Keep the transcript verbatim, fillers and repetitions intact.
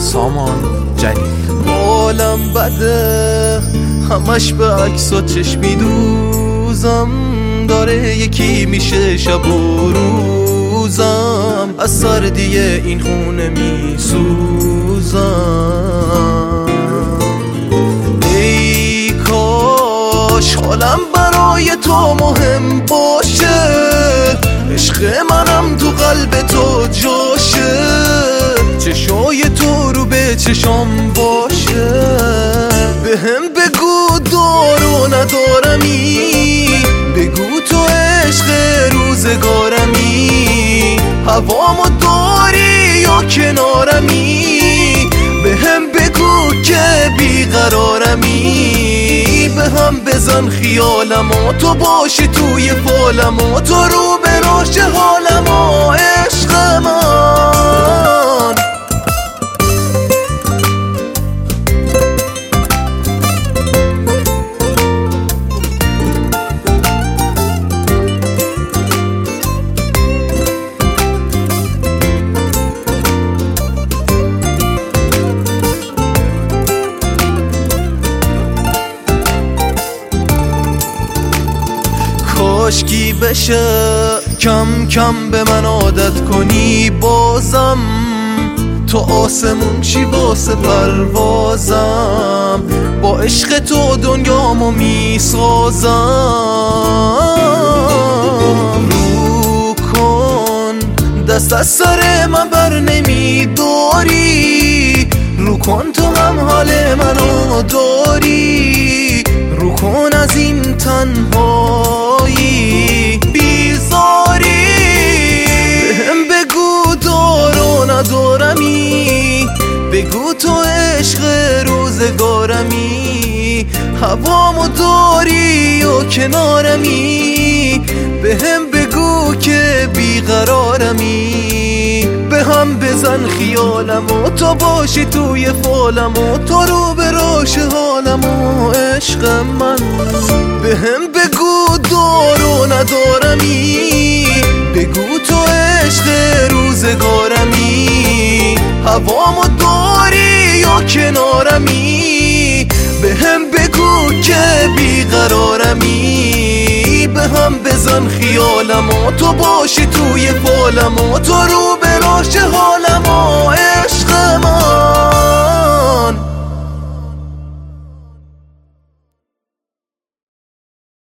سامان جلیل. حالم بده همش به عکس و چشمی دوزم، داره یکی میشه شب و روزم، از سردی این خونه میسوزم. ای کاش حالم برای تو مهم باشه، عشق منم تو قلب تو جاشه، چشای تو رو به چشام باشه. بهم بگو دارو ندارمی، بگو تو عشق روزگارمی، هوامو داری یا کنارمی، بهم بگو که بیقرارمی، به هم بزن خیالمو تو باشی توی فالمو، تو رو به راش حالمو عشق من. کاشکی بشه کم کم به من عادت کنی بازم، تو آسمون چی واسه پروازم، با عشق تو دنیامو میسازم. رو کن دست از سر من بر نمیداری، رو کن تو هم حال منو داری، رو کن از این تنهایی بیزاری. بهم بگو دارو ندارمی، بگو تو عشق روزگارمی، هوامو داری و کنارمی، بهم بگو که بیقرارمی، به هم بزن خیالمو تو باشی توی فالمو، تو رو به راش حالمو عشق من. بهم بگو دارو ندارمی، بگو تو عشق روزگارمی، هوامو داری یا کنارمی، بهم بگو که بیقرارمی، به هم بزن خیالمو تو باشی توی فالمو، تو رو به راش حالمو عشق من.